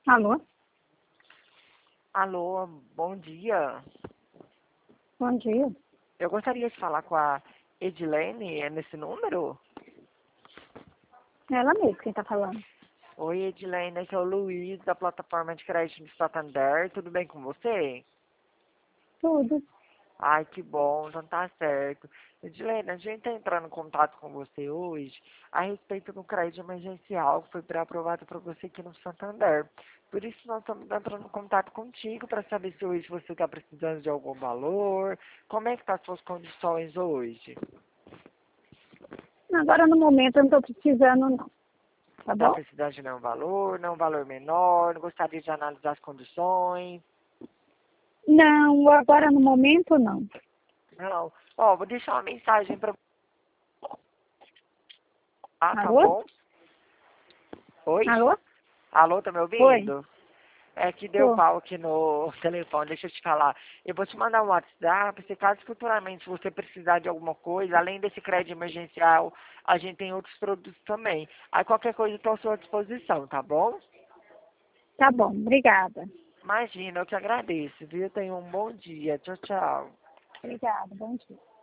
Alô? Alô, bom dia. Bom dia. Eu gostaria de falar com a Edilene, é nesse número? É ela mesmo quem tá falando. Oi, Edilene, aqui é o Luiz, da plataforma de crédito do Santander. Tudo bem com você? Tudo. Ai, que bom, então tá certo. Edilene, a gente está entrando em contato com você hoje a respeito do crédito emergencial que foi pré-aprovado para você aqui no Santander. Por isso nós estamos entrando em contato contigo para saber se hoje você está precisando de algum valor, como é que estão as suas condições hoje? Agora no momento eu não tô precisando não. Tá Está bom? precisando de nenhum valor menor, não gostaria de analisar as condições? Não, agora no momento não. Não. Ó, vou deixar uma mensagem para tá Alô? bom? Oi? Alô? Alô, tá me Oi. ouvindo? É que deu Tô. pau aqui no telefone, deixa eu te falar. Eu vou te mandar um WhatsApp, se caso futuramente você precisar de alguma coisa, além desse crédito emergencial, a gente tem outros produtos também. Aí qualquer coisa eu estou à sua disposição, tá bom? Tá bom, obrigada. Imagina, eu que agradeço, viu? Tenha um bom dia. Tchau, tchau. Obrigada, bom dia.